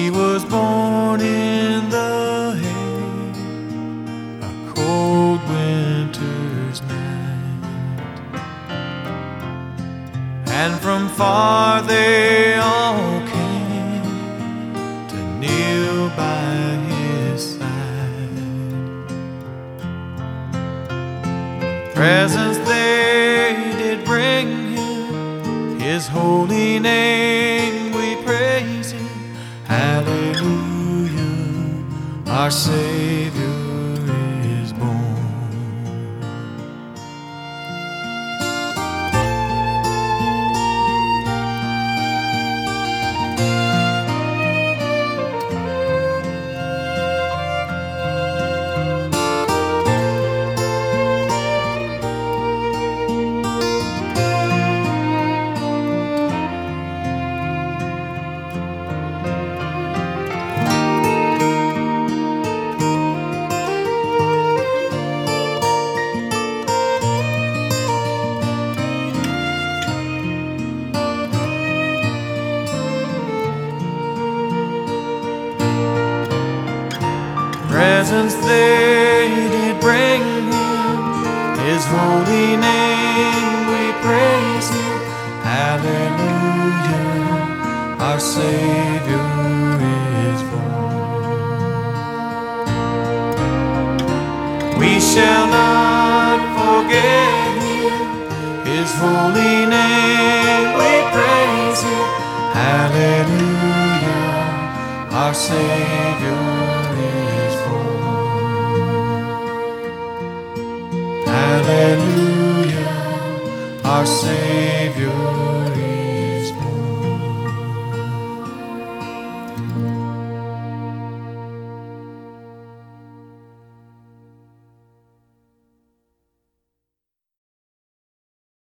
He was born in the hay, a cold winter's night, and from far they all came to kneel by his side. Presents they did bring him, his holy name we praise him. Hallelujah, our Savior is born. Presents they did bring him, his holy name we praise him. Hallelujah, our Savior is born. We shall not forget him, his holy name we praise him. Hallelujah, our Savior is born. Hallelujah, our Savior